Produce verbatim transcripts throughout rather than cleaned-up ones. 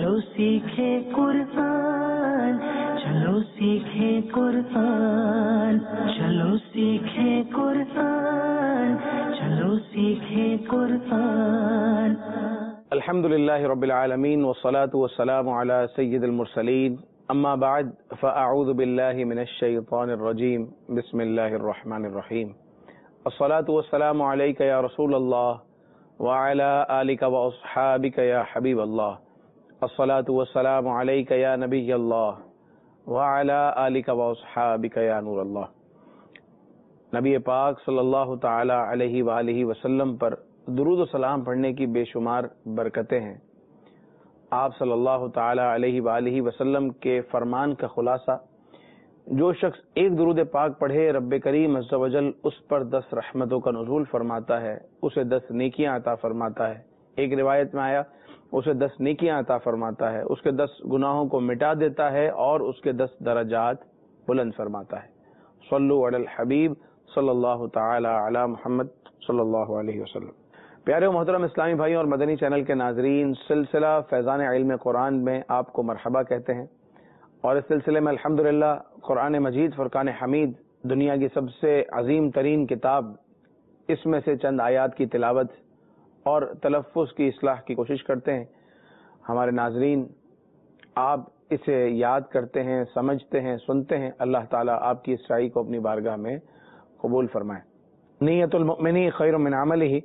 چلو سیکھے قرآن، چلو سیکھے قرآن، چلو سیکھے قرآن، چلو سیکھے قرآن۔ الحمد للہ رب العالمین والصلاة والسلام علی سید المرسلین، اما بعد فاعوذ باللہ من الشیطان الرجیم، بسم اللہ الرحمن الرحیم۔ الصلاة والسلام علیک یا رسول اللہ وعلی آلک واصحابک یا حبیب اللہ، الصلاة والسلام علیک یا نبی اللہ وعلی آلک واصحابک یا نور اللہ۔ نبی پاک صلی اللہ تعالی علیہ وآلہ وسلم پر درود و سلام پڑھنے کی بے شمار برکتیں ہیں۔ آپ صلی اللہ تعالی علیہ وآلہ وسلم کے فرمان کا خلاصہ، جو شخص ایک درود پاک پڑھے رب کریم عز و جل اس پر دس رحمتوں کا نزول فرماتا ہے، اسے دس نیکیاں عطا فرماتا ہے۔ ایک روایت میں آیا اسے دس نیکیاں عطا فرماتا ہے، اس کے دس گناہوں کو مٹا دیتا ہے اور اس کے دس درجات بلند فرماتا ہے۔ صلو علی الحبیب صلی اللہ تعالی علی محمد صلی اللہ علیہ وسلم۔ پیارے و محترم اسلامی بھائیوں اور مدنی چینل کے ناظرین، سلسلہ فیضان علم قرآن میں آپ کو مرحبا کہتے ہیں، اور اس سلسلے میں الحمدللہ قرآن مجید فرقان حمید، دنیا کی سب سے عظیم ترین کتاب، اس میں سے چند آیات کی تلاوت اور تلفظ کی اصلاح کی کوشش کرتے ہیں۔ ہمارے ناظرین، آپ اسے یاد کرتے ہیں، سمجھتے ہیں، سنتے ہیں، اللہ تعالیٰ آپ کی اس رائی کو اپنی بارگاہ میں قبول فرمائے۔ نیت المؤمنی خیر من عملہ،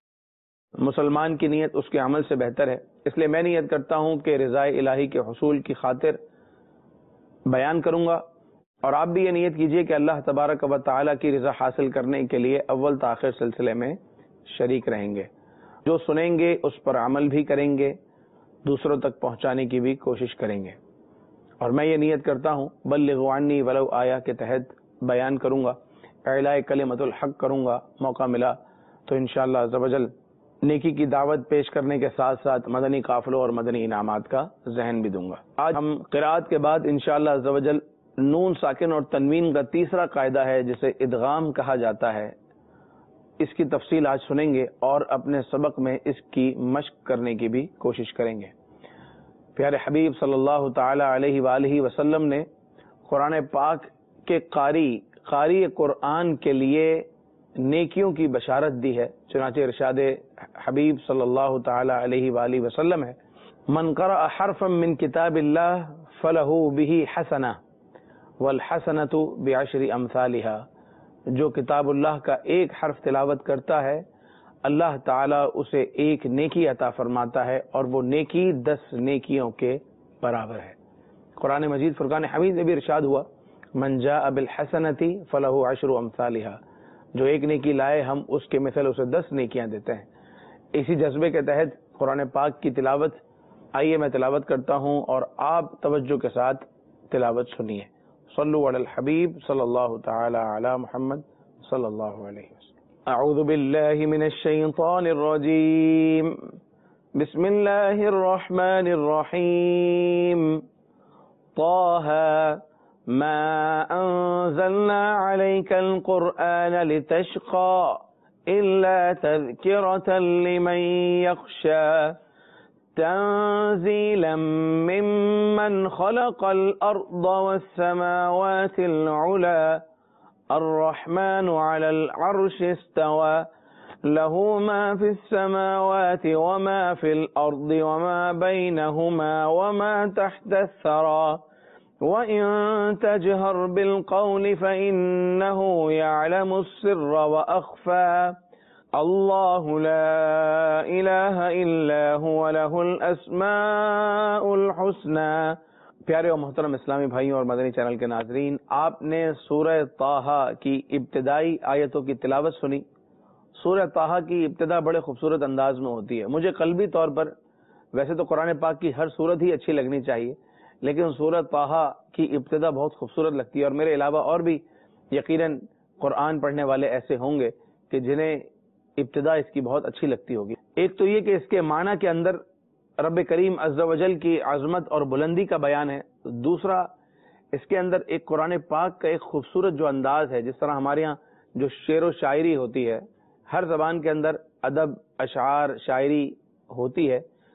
مسلمان کی نیت اس کے عمل سے بہتر ہے، اس لیے میں نیت کرتا ہوں کہ رضائے الہی کے حصول کی خاطر بیان کروں گا، اور آپ بھی یہ نیت کیجئے کہ اللہ تبارک و تعالیٰ کی رضا حاصل کرنے کے لیے اول تاخیر سلسلے میں شریک رہیں گے، جو سنیں گے اس پر عمل بھی کریں گے، دوسروں تک پہنچانے کی بھی کوشش کریں گے۔ اور میں یہ نیت کرتا ہوں بلغوا عنی ولو آیا کے تحت بیان کروں گا، اعلاء کلمت الحق کروں گا، موقع ملا تو انشاءاللہ عز و جل نیکی کی دعوت پیش کرنے کے ساتھ ساتھ مدنی قافلوں اور مدنی انعامات کا ذہن بھی دوں گا۔ آج ہم قرات کے بعد انشاءاللہ عز و جل نون ساکن اور تنوین کا تیسرا قاعدہ ہے جسے ادغام کہا جاتا ہے، اس کی تفصیل آج سنیں گے اور اپنے سبق میں اس کی مشق کرنے کی بھی کوشش کریں گے۔ پیارے حبیب صلی اللہ تعالی علیہ وآلہ وسلم نے قرآن پاک کے قاری قاری قرآن کے لیے نیکیوں کی بشارت دی ہے، چنانچہ ارشاد حبیب صلی اللہ تعالی علیہ وآلہ وسلم ہے، من قرأ حرفا من کتاب اللہ فلہ بہ حسنہ والحسنۃ بعشر امثالها، جو کتاب اللہ کا ایک حرف تلاوت کرتا ہے اللہ تعالیٰ اسے ایک نیکی عطا فرماتا ہے، اور وہ نیکی دس نیکیوں کے برابر ہے۔ قرآن مجید فرقان حمید میں بھی ارشاد ہوا، من جاء بالحسنۃ فلہ عشر امثالها، جو ایک نیکی لائے ہم اس کے مثل اسے دس نیکیاں دیتے ہیں۔ اسی جذبے کے تحت قرآن پاک کی تلاوت، آئیے میں تلاوت کرتا ہوں اور آپ توجہ کے ساتھ تلاوت سنیے۔ صلو علی الحبیب صلی اللہ تعالی علی محمد صلی اللہ علیہ وسلم۔ اعوذ باللہ من الشیطان الرجیم، بسم اللہ الرحمن الرحیم۔ طه ما انزلنا عليك القرآن لتشقى إلا تذكرة لمن يخشى تنزيلا ممن خلق الأرض والسماوات العلى الرحمن على العرش استوى له ما في السماوات وما في الأرض وما بينهما وما تحت الثرى وَإِن تَجْهَرْ بِالْقَوْلِ فَإِنَّهُ يَعْلَمُ السِّرَّ وَأَخْفَى اللَّهُ لَا إِلَٰهَ إِلَّا هُوَ لَهُ الْأَسْمَاءُ الْحُسْنَى۔ پیارے و محترم اسلامی بھائیوں اور مدنی چینل کے ناظرین، آپ نے سورہ طٰہٰ کی ابتدائی آیتوں کی تلاوت سنی۔ سورہ طٰہٰ کی ابتدا بڑے خوبصورت انداز میں ہوتی ہے۔ مجھے قلبی طور پر ویسے تو قرآن پاک کی ہر سورت ہی اچھی لگنی چاہیے، لیکن سورۃ طٰہٰ کی ابتدا بہت خوبصورت لگتی ہے، اور میرے علاوہ اور بھی یقیناً قرآن پڑھنے والے ایسے ہوں گے کہ جنہیں ابتدا اس کی بہت اچھی لگتی ہوگی۔ ایک تو یہ کہ اس کے معنی کے اندر رب کریم عز و جل کی عظمت اور بلندی کا بیان ہے، دوسرا اس کے اندر ایک قرآن پاک کا ایک خوبصورت جو انداز ہے، جس طرح ہمارے یہاں جو شعر و شاعری ہوتی ہے، ہر زبان کے اندر ادب، اشعار، شاعری ہوتی ہے،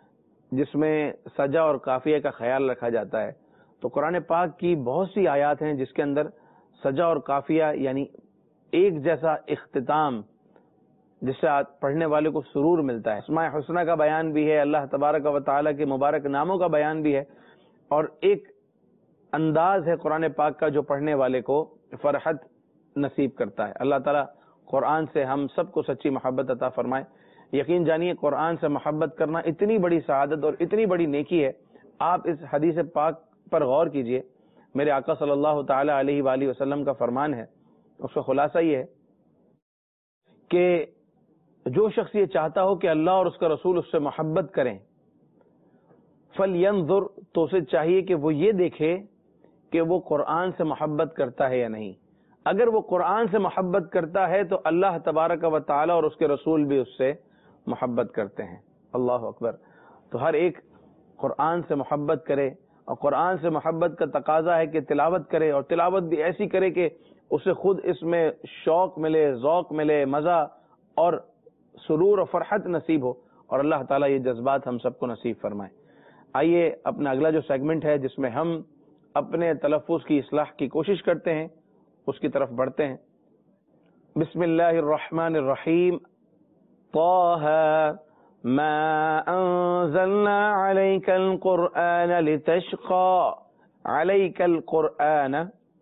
جس میں سجا اور قافیہ کا خیال رکھا جاتا ہے. تو قرآن پاک کی بہت سی آیات ہیں جس کے اندر سجا اور قافیہ یعنی ایک جیسا اختتام، جس سے پڑھنے والے کو سرور ملتا ہے. اسماء حسنہ کا بیان بھی ہے، اللہ تبارک و تعالیٰ کے مبارک ناموں کا بیان بھی ہے، اور ایک انداز ہے قرآن پاک کا جو پڑھنے والے کو فرحت نصیب کرتا ہے. اللہ تعالیٰ قرآن سے ہم سب کو سچی محبت عطا فرمائے. یقین جانیے قرآن سے محبت کرنا اتنی بڑی سعادت اور اتنی بڑی نیکی ہے. آپ اس حدیث پاک پر غور کیجئے. میرے آقا صلی اللہ تعالی علیہ وآلہ وسلم کا فرمان ہے، اس کا خلاصہ یہ ہے کہ جو شخص یہ چاہتا ہو کہ اللہ اور اس کا رسول اس سے محبت کریں، فَلْيَنْظُرْ، تو اسے چاہیے کہ وہ یہ دیکھے کہ وہ قرآن سے محبت کرتا ہے یا نہیں. اگر وہ قرآن سے محبت کرتا ہے تو اللہ تبارک و تعالی اور اس کے رسول بھی اس سے محبت کرتے ہیں. اللہ اکبر. تو ہر ایک قرآن سے محبت کرے، اور قرآن سے محبت کا تقاضا ہے کہ تلاوت کرے، اور تلاوت بھی ایسی کرے کہ اسے خود اس میں شوق ملے، ذوق ملے، مزہ اور سرور و فرحت نصیب ہو، اور اللہ تعالیٰ یہ جذبات ہم سب کو نصیب فرمائے. آئیے اپنا اگلا جو سیگمنٹ ہے جس میں ہم اپنے تلفظ کی اصلاح کی کوشش کرتے ہیں، اس کی طرف بڑھتے ہیں. بسم اللہ الرحمن الرحیم. طه ما انزلنا عليك القرآن لتشقى. عليك القرآن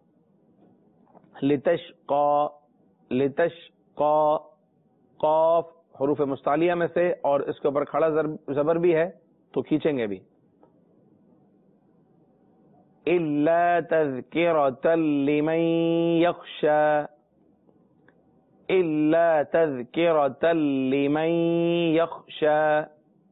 لتشقى. لتشقى قاف حروف مستعلیہ میں سے، اور اس کے اوپر کھڑا زبر بھی ہے تو کھینچیں گے بھی. إلا تذكرة لمن يخشى. إلا تذكرة لمن يخشى.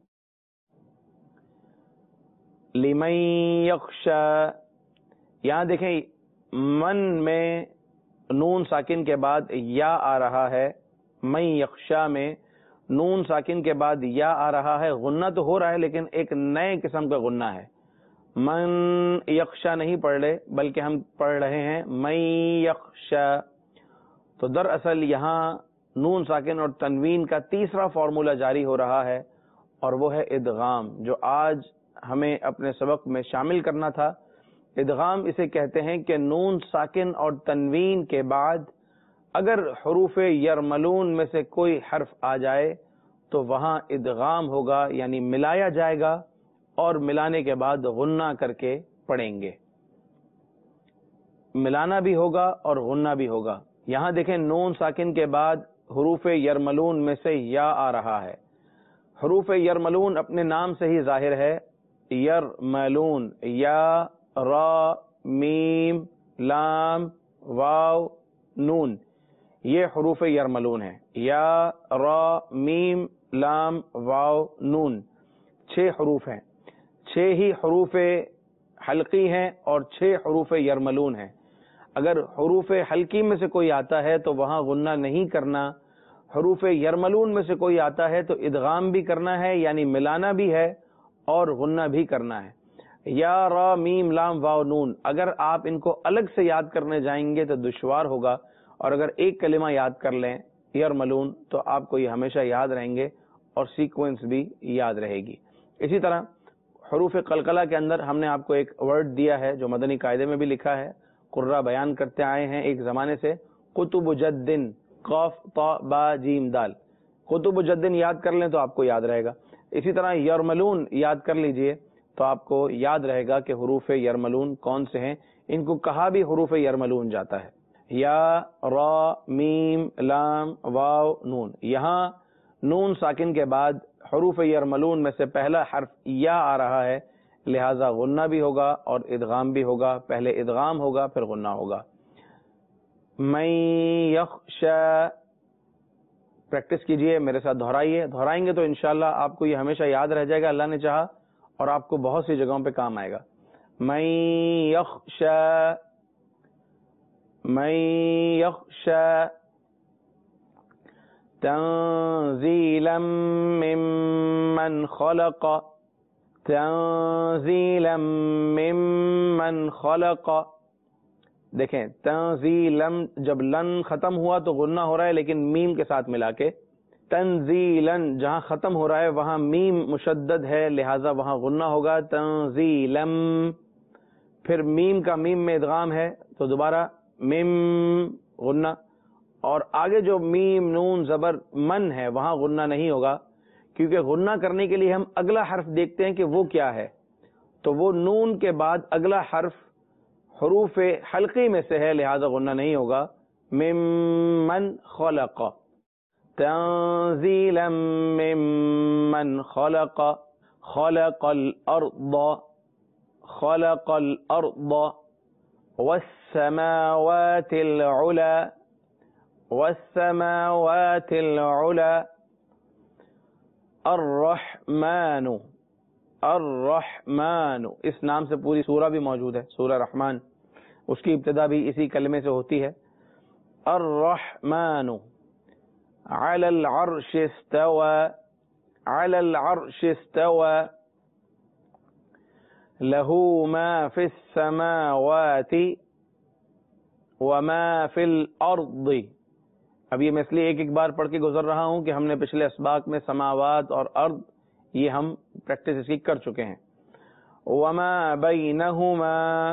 لمن يخشى. یہاں دیکھیں من میں نون ساکن کے بعد یا آ رہا ہے، من یخشا میں نون ساکن کے بعد یا آ رہا ہے. غنہ تو ہو رہا ہے لیکن ایک نئے قسم کا غنہ ہے. من یخشا نہیں پڑھ رہے بلکہ ہم پڑھ رہے ہیں من یخشا. تو دراصل یہاں نون ساکن اور تنوین کا تیسرا فارمولہ جاری ہو رہا ہے، اور وہ ہے ادغام، جو آج ہمیں اپنے سبق میں شامل کرنا تھا. ادغام اسے کہتے ہیں کہ نون ساکن اور تنوین کے بعد اگر حروف یرملون میں سے کوئی حرف آ جائے تو وہاں ادغام ہوگا، یعنی ملایا جائے گا، اور ملانے کے بعد غنہ کر کے پڑھیں گے. ملانا بھی ہوگا اور غنہ بھی ہوگا. یہاں دیکھیں نون ساکن کے بعد حروف یرملون میں سے یا آ رہا ہے. حروف یرملون اپنے نام سے ہی ظاہر ہے. یرملون، یا، را، میم، لام، واو، نون، یہ حروف یرملون ہیں. یا، را، میم، لام، واو، نون، چھ حروف ہیں. چھ ہی حروف حلقی ہیں اور چھ حروف یرملون ہیں. اگر حروف حلقی میں سے کوئی آتا ہے تو وہاں غنہ نہیں کرنا. حروف یرملون میں سے کوئی آتا ہے تو ادغام بھی کرنا ہے، یعنی ملانا بھی ہے اور غنہ بھی کرنا ہے. یا، را، میم، لام، واو، نون، اگر آپ ان کو الگ سے یاد کرنے جائیں گے تو دشوار ہوگا، اور اگر ایک کلمہ یاد کر لیں یرملون تو آپ کو یہ ہمیشہ یاد رہیں گے اور سیکوینس بھی یاد رہے گی. اسی طرح حروف قلقلہ کے اندر ہم نے آپ کو ایک ورڈ دیا ہے جو مدنی قاعدے میں بھی لکھا ہے، قرہ بیان کرتے آئے ہیں ایک زمانے سے. قطب جدن، قاف، طا، با، جیم، دال. قطب جدن یاد کر لیں تو آپ کو یاد رہے گا. اسی طرح یرملون یاد کر لیجئے تو آپ کو یاد رہے گا کہ حروف یرملون کون سے ہیں. ان کو کہا بھی حروف یرملون جاتا ہے. یا، را، میم، لام، واو، نون. یہاں نون ساکن کے بعد حروف یرملون میں سے پہلا حرف یا آ رہا ہے، لہذا غنہ بھی ہوگا اور ادغام بھی ہوگا. پہلے ادغام ہوگا پھر غنہ ہوگا. من یخشا، پریکٹس کیجئے، میرے ساتھ دہرائیے. دہرائیں گے تو انشاءاللہ آپ کو یہ ہمیشہ یاد رہ جائے گا اللہ نے چاہا، اور آپ کو بہت سی جگہوں پہ کام آئے گا. من یخشا، من یخشا. تنزیلا ممن خلق. تنزیلا ممن خلق. دیکھیں تنزیلا، جب لن ختم ہوا تو غنہ ہو رہا ہے لیکن میم کے ساتھ ملا کے تنزیلاً جہاں ختم ہو رہا ہے وہاں میم مشدد ہے لہذا وہاں غنہ ہوگا تنزیلم. پھر میم کا میم میں ادغام ہے تو دوبارہ میم غنہ، اور آگے جو میم نون زبر من ہے وہاں غنہ نہیں ہوگا، کیونکہ غنہ کرنے کے لیے ہم اگلا حرف دیکھتے ہیں کہ وہ کیا ہے، تو وہ نون کے بعد اگلا حرف حروف حلقی میں سے ہے لہذا غنہ نہیں ہوگا. ممن خلق تنزیلا ممن خلق خلق الارض خلق الارض والسماوات العلا والسماوات العلا. الرحمن الرحمن اس نام سے پوری سورہ بھی موجود ہے، سورہ رحمان، اس کی ابتدا بھی اسی کلمے سے ہوتی ہے. الرحمن علی العرش استوى علی العرش استوى له ما في السماوات وما في الارض. اب یہ میں اس لیے ایک ایک بار پڑھ کے گزر رہا ہوں کہ ہم نے پچھلے اسباق میں سماوات اور ارض یہ ہم پریکٹس اس کی کر چکے ہیں. وما بینہما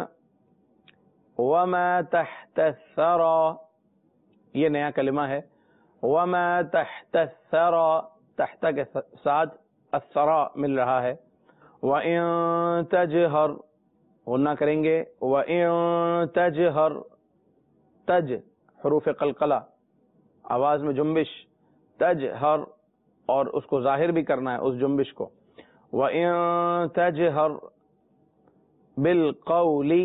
وما تحت الثرى یہ نیا کلمہ ہے. وما تحت الثرى تحت کے ساتھ الثرى مل رہا ہے. وَإِن تَجْهَرْ غنہ کریں گے. وَإِن تَجْهَرْ تج حروف قلقلہ آواز میں جنبش، تجہر اور اس کو ظاہر بھی کرنا ہے اس جنبش کو. وَإِن تَجْهَرْ بِالْقَوْلِ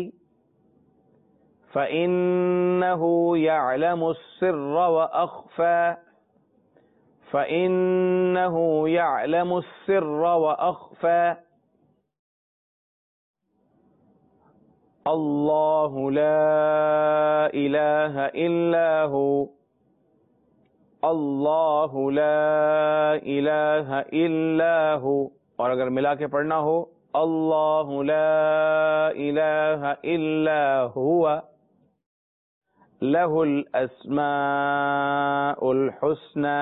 فَإِنَّهُ يَعْلَمُ السِّرَّ وَأَخْفَى فَإِنَّهُ يَعْلَمُ السِّرَّ وَأَخْفَى. اللہ لا الہ الا ہو اللہ لا الہ الا ہو. اور اگر ملا کے پڑھنا ہو اللہ لا الہ الا ہوا لہ الاسماء الحسنى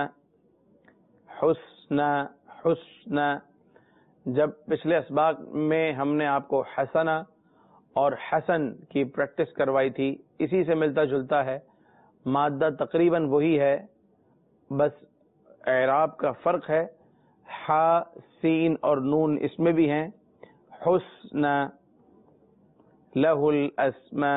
حسنى حسنى. جب پچھلے اسباق میں ہم نے آپ کو حسنہ اور حسن کی پریکٹس کروائی تھی، اسی سے ملتا جلتا ہے، مادہ تقریباً وہی ہے، بس اعراب کا فرق ہے. حا سین اور نون اس میں بھی ہیں. حسن لہ الاسماء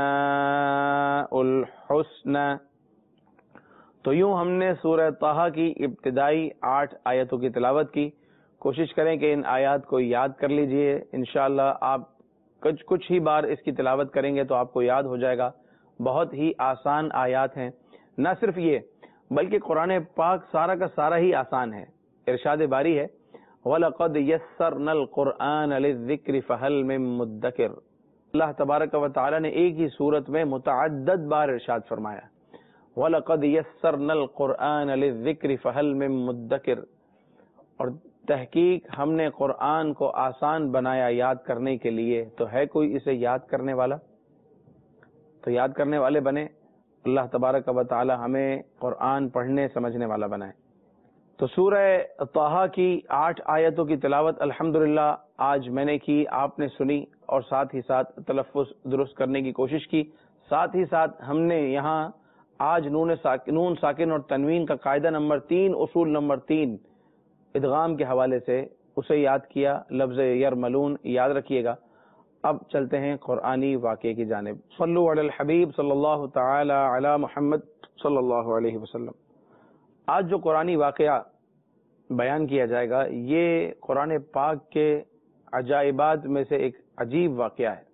الحسن. تو یوں ہم نے سورہ طٰہٰ کی ابتدائی آٹھ آیتوں کی تلاوت کی. کوشش کریں کہ ان آیات کو یاد کر لیجئے. انشاءاللہ آپ کچھ کچھ ہی بار اس کی تلاوت کریں گے تو آپ کو یاد ہو جائے گا. بہت ہی آسان آیات ہیں. نہ صرف یہ بلکہ قرآن پاک سارا کا سارا ہی آسان ہے. ارشاد باری ہے وَلَقَدْ يَسَّرْنَا الْقُرْآنَ لِلذِّكْرِ فَهَلْ مِن مُدَّكِرٍ. اللہ تبارک و تعالی نے ایک ہی صورت میں متعدد بار ارشاد فرمایا وَلَقَدْ يَسَّرْنَا الْقُرْآنَ لِلذِّكْرِ فَهَلْ مِن مُدَّكِرٍ. اور تحقیق ہم نے قرآن کو آسان بنایا یاد کرنے کے لیے، تو ہے کوئی اسے یاد کرنے والا؟ تو یاد کرنے والے بنے. اللہ تبارک و تعالی ہمیں قرآن پڑھنے سمجھنے والا بنائے. تو سورہ طٰہٰ کی آٹھ آیتوں کی تلاوت الحمدللہ آج میں نے کی، آپ نے سنی اور ساتھ ہی ساتھ تلفظ درست کرنے کی کوشش کی. ساتھ ہی ساتھ ہم نے یہاں آج نون ساکن نون ساکن اور تنوین کا قاعدہ نمبر تین، اصول نمبر تین ادغام کے حوالے سے اسے یاد کیا. لفظ یرملون یاد رکھیے گا. اب چلتے ہیں قرآنی واقعے کی جانب. صلو علی الحبیب صلی اللہ تعالی علی محمد صلی اللہ علیہ وسلم. آج جو قرآنی واقعہ بیان کیا جائے گا یہ قرآن پاک کے عجائبات میں سے ایک عجیب واقعہ ہے،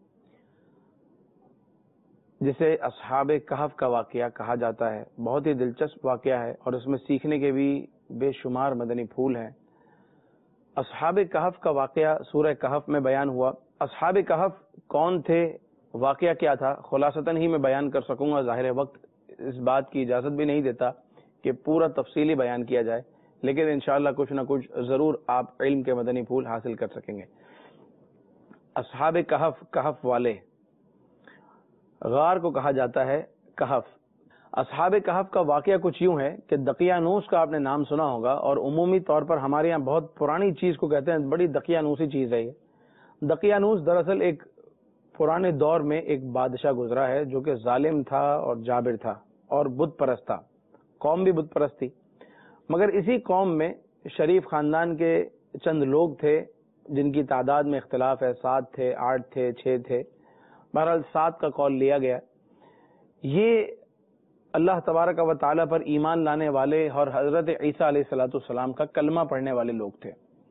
جسے اصحاب کہف کا واقعہ کہا جاتا ہے. بہت ہی دلچسپ واقعہ ہے اور اس میں سیکھنے کے بھی بے شمار مدنی پھول ہیں. اصحاب کہف کا واقعہ سورہ کہف میں بیان ہوا. اصحاب کہف کون تھے، واقعہ کیا تھا، خلاصتاً ہی میں بیان کر سکوں گا. ظاہر وقت اس بات کی اجازت بھی نہیں دیتا کہ پورا تفصیلی بیان کیا جائے، لیکن انشاءاللہ کچھ نہ کچھ ضرور آپ علم کے مدنی پھول حاصل کر سکیں گے. اصحاب کہف، کہف والے، غار کو کہا جاتا ہے کہف. اصحاب کہف کا واقعہ کچھ یوں ہے کہ دقیانوس کا آپ نے نام سنا ہوگا، اور عمومی طور پر ہمارے یہاں بہت پرانی چیز کو کہتے ہیں، بڑی دقیانوسی چیز ہے یہ۔ دقیانوس دراصل ایک پرانے دور میں ایک بادشاہ گزرا ہے جو کہ ظالم تھا اور جابر تھا اور بت پرست تھا، قوم بھی بت پرست تھی، مگر اسی قوم میں شریف خاندان کے چند لوگ تھے جن کی تعداد میں اختلاف ہے، سات تھے، آٹھ تھے، چھ تھے، بہرحال سات کا قول لیا گیا۔ یہ اللہ تبارک و تعالی پر ایمان لانے والے اور حضرت عیسیٰ علیہ الصلوۃ والسلام کا کلمہ پڑھنے والے لوگ تھے۔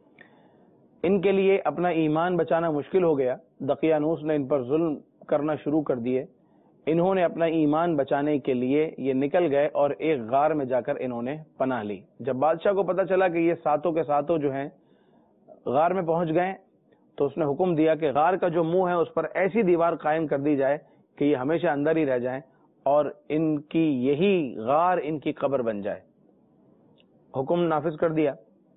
ان کے لیے اپنا ایمان بچانا مشکل ہو گیا، دقیانوس نے ان پر ظلم کرنا شروع کر دیے۔ انہوں نے اپنا ایمان بچانے کے لیے یہ نکل گئے اور ایک غار میں جا کر انہوں نے پناہ لی۔ جب بادشاہ کو پتا چلا کہ یہ ساتوں کے ساتوں جو ہیں غار میں پہنچ گئے تو اس نے حکم دیا کہ غار کا جو منہ ہے اس پر ایسی دیوار قائم کر دی جائے کہ یہ ہمیشہ اندر ہی رہ جائیں اور ان کی یہی غار ان کی قبر بن جائے۔ حکم نافذ کر دیا۔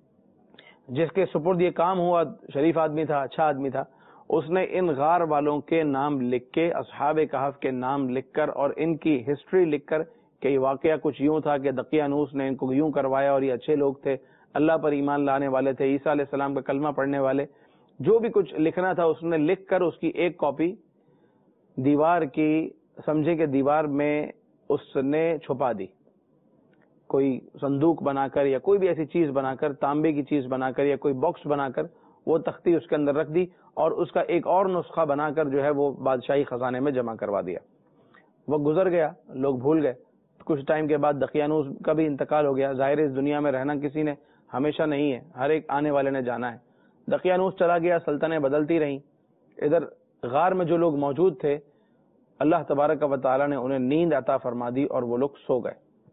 جس کے سپرد یہ کام ہوا شریف آدمی تھا، اچھا آدمی تھا، اس نے ان غار والوں کے نام لکھ کے، اصحاب کہف کے نام لکھ کر اور ان کی ہسٹری لکھ کر کہ یہ واقعہ کچھ یوں تھا کہ دقیانوس نے ان کو یوں کروایا اور یہ اچھے لوگ تھے، اللہ پر ایمان لانے والے تھے، عیسیٰ علیہ السلام کا کلمہ پڑھنے والے، جو بھی کچھ لکھنا تھا اس نے لکھ کر اس کی ایک کاپی دیوار کی، سمجھے کہ دیوار میں اس نے چھپا دی، کوئی صندوق بنا کر یا کوئی بھی ایسی چیز بنا کر، تانبے کی چیز بنا کر یا کوئی باکس بنا کر وہ تختی اس کے اندر رکھ دی اور اس کا ایک اور نسخہ بنا کر جو ہے وہ بادشاہی خزانے میں جمع کروا دیا۔ وہ گزر گیا، لوگ بھول گئے۔ کچھ ٹائم کے بعد دقیانوس کا بھی انتقال ہو گیا۔ ظاہر اس دنیا میں رہنا کسی نے ہمیشہ نہیں ہے، ہر ایک آنے والے نے جانا ہے۔ دقیانوس چلا گیا، سلطنتیں بدلتی رہیں۔ ادھر غار میں جو لوگ موجود تھے اللہ تبارک و تعالی نے انہیں نیند عطا فرما دی اور وہ لوگ سو گئے۔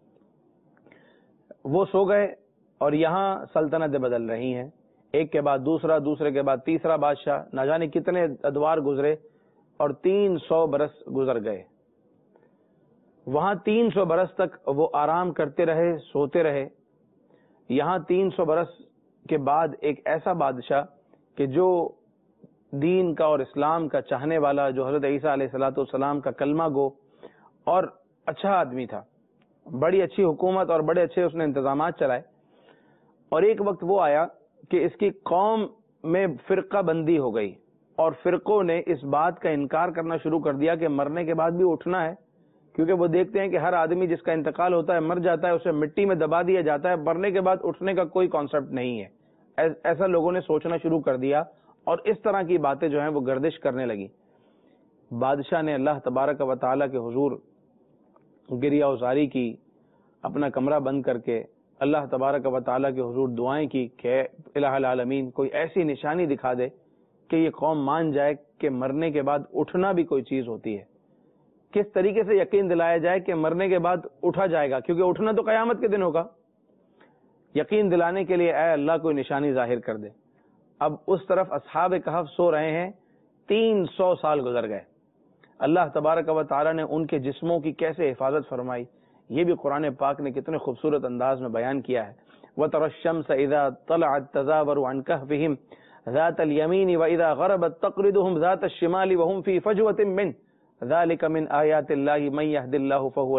وہ سو گئے اور یہاں سلطنتیں بدل رہی ہیں، ایک کے بعد دوسرا، دوسرے کے بعد تیسرا بادشاہ، نہ جانے کتنے ادوار گزرے اور تین سو برس گزر گئے۔ وہاں تین سو برس تک وہ آرام کرتے رہے، سوتے رہے۔ یہاں تین سو برس کے بعد ایک ایسا بادشاہ کہ جو دین کا اور اسلام کا چاہنے والا، جو حضرت عیسیٰ علیہ الصلوۃ والسلام کا کلمہ گو اور اچھا آدمی تھا، بڑی اچھی حکومت اور بڑے اچھے اس نے انتظامات چلائے، اور ایک وقت وہ آیا کہ اس کی قوم میں فرقہ بندی ہو گئی اور فرقوں نے اس بات کا انکار کرنا شروع کر دیا کہ مرنے کے بعد بھی اٹھنا ہے، کیونکہ وہ دیکھتے ہیں کہ ہر آدمی جس کا انتقال ہوتا ہے مر جاتا ہے، اسے مٹی میں دبا دیا جاتا ہے، مرنے کے بعد اٹھنے کا کوئی کانسیپٹ نہیں ہے۔ ایسا لوگوں نے سوچنا شروع کر دیا اور اس طرح کی باتیں جو ہیں وہ گردش کرنے لگی۔ بادشاہ نے اللہ تبارک و تعالیٰ کے حضور گریہ وزاری کی، اپنا کمرہ بند کر کے اللہ تبارک و تعالیٰ کے حضور دعائیں کی کہ الہ العالمین کوئی ایسی نشانی دکھا دے کہ یہ قوم مان جائے کہ مرنے کے بعد اٹھنا بھی کوئی چیز ہوتی ہے، کس طریقے سے یقین دلایا جائے کہ مرنے کے بعد اٹھا جائے گا، کیونکہ اٹھنا تو قیامت کے دن ہوگا۔ یقین دلانے کے لیے اے اللہ کوئی نشانی ظاہر کر دے۔ اب اس طرف اصحاب کہف سو رہے ہیں، تین سو سال گزر گئے۔ اللہ تبارک و تعالیٰ نے ان کے جسموں کی کیسے حفاظت فرمائی، یہ بھی قرآن پاک نے کتنے خوبصورت انداز میں بیان کیا ہے۔ وَتَرَى الشَّمْسَ إِذَا طَلَعَتْ تَزَاوَرُ عَنْ كَهْفِهِمْ ذَاتَ الْيَمِينِ وَإِذَا غَرَبَتْ تَقْرِضُهُمْ ذَاتَ الشِّمَالِ وَهُمْ فِي فَجْوَةٍ مِّنْهُ ذَلِكَ مِنْ آيَاتِ اللَّهِ مَن يَهْدِ اللَّهُ فَهُوَ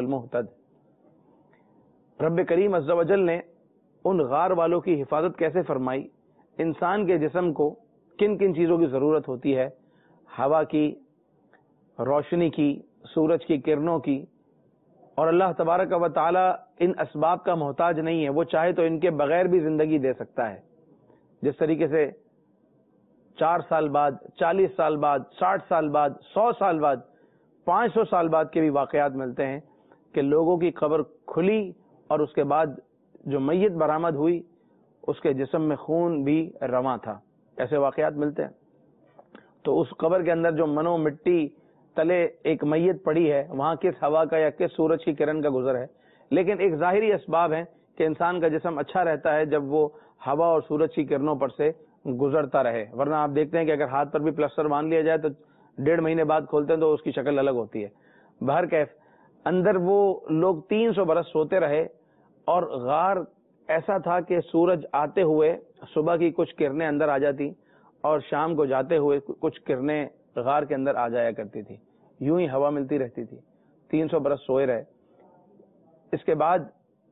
الْمُهْتَدِ۔ رب کریم عز و جل نے ان غار والوں کی حفاظت کیسے فرمائی، انسان کے جسم کو کن کن چیزوں کی ضرورت ہوتی ہے، ہوا کی، روشنی کی، سورج کی کرنوں کی، اور اللہ تبارک و تعالی ان اسباب کا محتاج نہیں ہے، وہ چاہے تو ان کے بغیر بھی زندگی دے سکتا ہے۔ جس طریقے سے چار سال بعد، چالیس سال بعد، ساٹھ سال بعد، سو سال بعد، پانچ سو سال بعد کے بھی واقعات ملتے ہیں کہ لوگوں کی قبر کھلی اور اس کے بعد جو میت برآمد ہوئی اس کے جسم میں خون بھی رواں تھا، ایسے واقعات ملتے ہیں۔ تو اس قبر کے اندر جو منو مٹی تلے ایک میت پڑی ہے، وہاں کس ہوا کا یا کس سورج کی کرن کا گزر ہے، لیکن ایک ظاہری اسباب ہیں کہ انسان کا جسم اچھا رہتا ہے جب وہ ہوا اور سورج کی کرنوں پر سے گزرتا رہے، ورنہ آپ دیکھتے ہیں کہ اگر ہاتھ پر بھی پلسٹر باندھ لیا جائے تو ڈیڑھ مہینے بعد کھولتے ہیں تو اس کی شکل الگ ہوتی ہے۔ بہرکیف اندر وہ لوگ تین سو برس سوتے رہے، اور غار ایسا تھا کہ سورج آتے ہوئے صبح کی کچھ کرنیں اندر آ جاتی اور شام کو جاتے ہوئے کچھ کرنیں غار کے اندر آ جایا کرتی تھی، یوں ہی ہوا ملتی رہتی تھی۔ تین سو برس سوئے رہے، اس کے بعد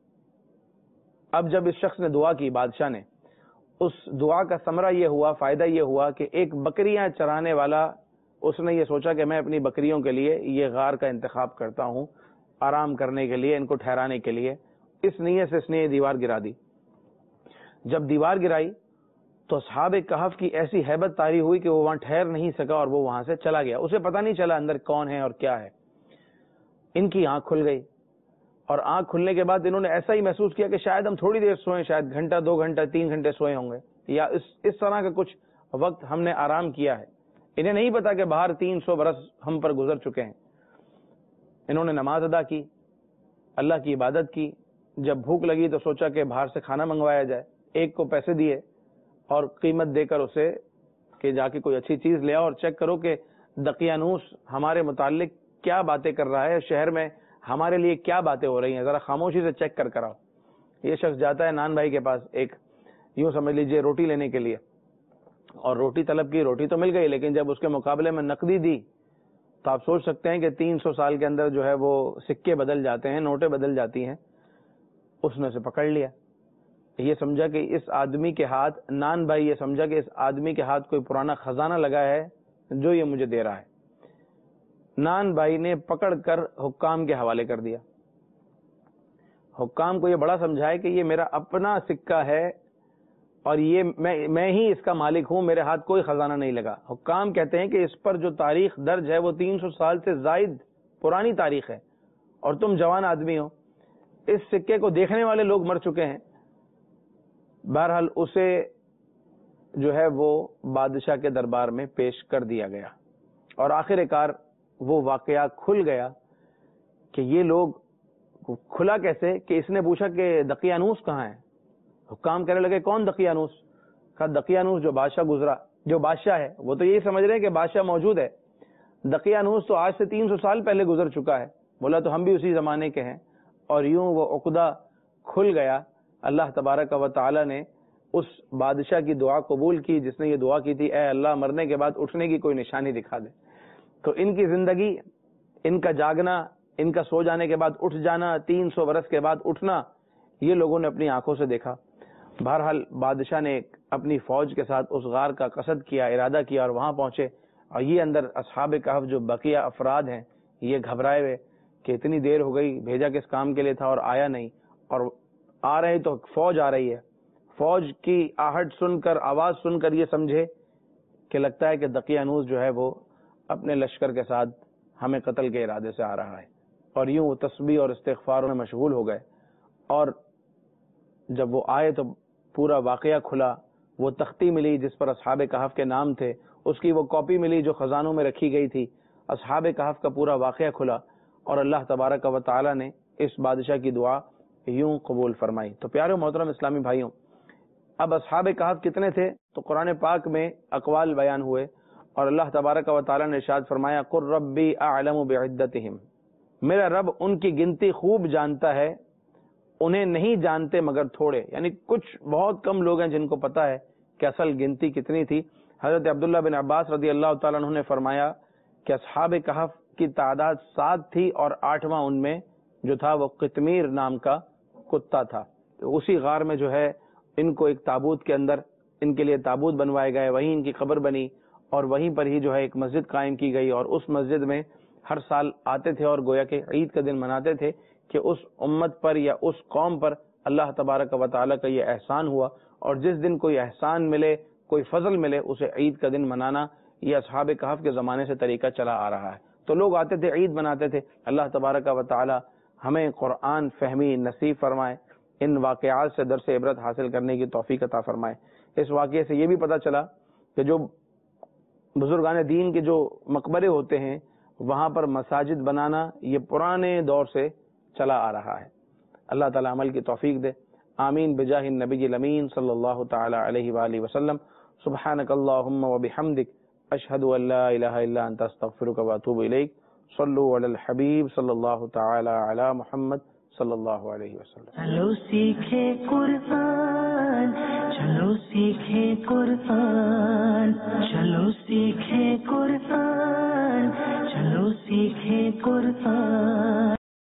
اب جب اس شخص نے دعا کی بادشاہ نے، اس دعا کا ثمرہ یہ ہوا، فائدہ یہ ہوا کہ ایک بکریاں چرانے والا اس نے یہ سوچا کہ میں اپنی بکریوں کے لیے یہ غار کا انتخاب کرتا ہوں آرام کرنے کے لیے، ان کو ٹھہرانے کے لیے. اس نیت سے اس نے یہ دیوار گرا دی. جب دیوار گرائی تو اصحاب کہف کی ایسی ہیبت طاری ہوئی کہ وہ وہاں ٹھہر نہیں سکا اور وہ وہاں سے چلا گیا. اسے پتہ نہیں چلا اندر کون ہے اور کیا ہے. ان کی آنکھ کھل گئی اور آنکھ کھلنے کے بعد انہوں نے ایسا ہی محسوس کیا کہ شاید ہم تھوڑی دیر سوئیں، شاید گھنٹہ دو گھنٹہ تین گھنٹے سوئے ہوں گے، یا اس اس طرح کا کچھ وقت ہم نے آرام کیا ہے. انہیں نہیں پتا کہ باہر تین سو برس ہم پر گزر چکے ہیں. انہوں نے نماز ادا کی، اللہ کی عبادت کی. جب بھوک لگی تو سوچا کہ باہر سے کھانا منگوایا جائے. ایک کو پیسے دیے اور قیمت دے کر اسے کہ جا کے کوئی اچھی چیز لے آؤ اور چیک کرو کہ دقیانوس ہمارے متعلق کیا باتیں کر رہا ہے، شہر میں ہمارے لیے کیا باتیں ہو رہی ہیں، ذرا خاموشی سے چیک کر کر آؤ. یہ شخص جاتا ہے نان بھائی کے پاس، ایک یوں سمجھ لیجئے روٹی لینے کے لیے، اور روٹی طلب کی. روٹی تو مل گئی، لیکن جب اس کے مقابلے میں نقدی دی تو آپ سوچ سکتے ہیں کہ تین سو سال کے اندر جو ہے وہ سکے بدل جاتے ہیں، نوٹیں بدل جاتی ہیں. اس نے اسے پکڑ لیا. یہ سمجھا کہ اس آدمی کے ہاتھ، نان بھائی یہ سمجھا کہ اس آدمی کے ہاتھ کوئی پرانا خزانہ لگا ہے جو یہ مجھے دے رہا ہے. نان بھائی نے پکڑ کر حکام کے حوالے کر دیا. حکام کو یہ بڑا سمجھائے کہ یہ میرا اپنا سکہ ہے اور یہ میں میں ہی اس کا مالک ہوں، میرے ہاتھ کوئی خزانہ نہیں لگا. حکام کہتے ہیں کہ اس پر جو تاریخ درج ہے وہ تین سو سال سے زائد پرانی تاریخ ہے اور تم جوان آدمی ہو. اس سکے کو دیکھنے والے لوگ مر چکے ہیں. بہرحال اسے جو ہے وہ بادشاہ کے دربار میں پیش کر دیا گیا اور آخر کار وہ واقعہ کھل گیا کہ یہ لوگ کھلا کیسے کہ اس نے پوچھا کہ دقیانوس کہاں ہے. حکام کہنے لگے کون دقیانوس؟ کہا دقیانوس جو بادشاہ گزرا، جو بادشاہ ہے. وہ تو یہی سمجھ رہے ہیں کہ بادشاہ موجود ہے. دقیانوس تو آج سے تین سو سال پہلے گزر چکا ہے. بولا تو ہم بھی اسی زمانے کے ہیں. اور یوں وہ عقدہ کھل گیا. اللہ تبارک و تعالی نے اس بادشاہ کی دعا قبول کی جس نے یہ دعا کی تھی، اے اللہ مرنے کے بعد اٹھنے کی کوئی نشانی دکھا دے. تو ان کی زندگی، ان کا جاگنا، ان کا سو جانے کے بعد اٹھ جانا، تین سو برس کے بعد اٹھنا، یہ لوگوں نے اپنی آنکھوں سے دیکھا. بہرحال بادشاہ نے اپنی فوج کے ساتھ اس غار کا قصد کیا، ارادہ کیا اور وہاں پہنچے. اور یہ اندر اصحاب کہف جو بقیہ افراد ہیں یہ گھبرائے ہوئے کہ اتنی دیر ہو گئی، بھیجا کس کام کے لیے تھا اور آیا نہیں، اور آ رہے تو فوج آ رہی ہے. فوج کی آہٹ سن کر، آواز سن کر یہ سمجھے کہ لگتا ہے کہ دقیانوس جو ہے وہ اپنے لشکر کے ساتھ ہمیں قتل کے ارادے سے آ رہا ہے. اور یوں وہ تسبیح اور استغفاروں میں مشغول ہو گئے. اور جب وہ آئے تو پورا واقعہ کھلا. وہ تختی ملی جس پر اصحاب کہف کے نام تھے، اس کی وہ کاپی ملی جو خزانوں میں رکھی گئی تھی. اصحاب کہف کا پورا واقعہ کھلا اور اللہ تبارک و تعالی نے اس بادشاہ کی دعا یوں قبول فرمائی. تو پیارے محترم اسلامی بھائیوں، اب اصحاب کہف کتنے تھے تو قرآن پاک میں اقوال بیان ہوئے اور اللہ تبارک و تعالی نے ارشاد فرمایا قل ربی اعلم بعدتہم، میرا رب ان کی گنتی خوب جانتا ہے، انہیں نہیں جانتے مگر تھوڑے. یعنی کچھ بہت کم لوگ ہیں جن کو پتا ہے کہ اصل گنتی کتنی تھی. حضرت عبداللہ بن عباس رضی اللہ تعالیٰ عنہ نے فرمایا کہ اصحاب کہف کی تعداد سات تھی اور آٹھواں ان میں جو تھا وہ قطمیر نام کا کتا تھا. اسی غار میں جو ہے ان کو ایک تابوت کے اندر ان کے لیے تابوت بنوائے گئے، وہیں ان کی قبر بنی اور وہیں پر ہی جو ہے ایک مسجد قائم کی گئی. اور اس مسجد میں ہر سال آتے تھے اور گویا کہ عید کا دن مناتے تھے کہ اس امت پر یا اس قوم پر اللہ تبارک و تعالیٰ کا یہ احسان ہوا. اور جس دن کوئی احسان ملے، کوئی فضل ملے، اسے عید کا دن منانا یہ اصحاب کہف کے زمانے سے طریقہ چلا آ رہا ہے. تو لوگ آتے تھے، عید مناتے تھے. اللہ تبارک و تعالیٰ ہمیں قرآن فہمی نصیب فرمائے، ان واقعات سے درس عبرت حاصل کرنے کی توفیق عطا فرمائے. اس واقعے سے یہ بھی پتہ چلا کہ جو بزرگان دین کے جو مقبرے ہوتے ہیں وہاں پر مساجد بنانا یہ پرانے دور سے چلا آ رہا ہے. اللہ تعالی عمل کی توفیق دے. آمین بجاہ النبی الامین صلی اللہ تعالی علیہ وآلہ وسلم. سبحانک اللہم وبحمدک، اشہد ان لا الہ الا انت، استغفرک واتوب الیک. صلو علی الحبیب صلی اللہ تعالی علی محمد صلی اللہ علیہ وسلم. چلو سیکھے قرآن، چلو سیکھے قرآن، چلو سیکھے قرآن، چلو سیکھے قرآن.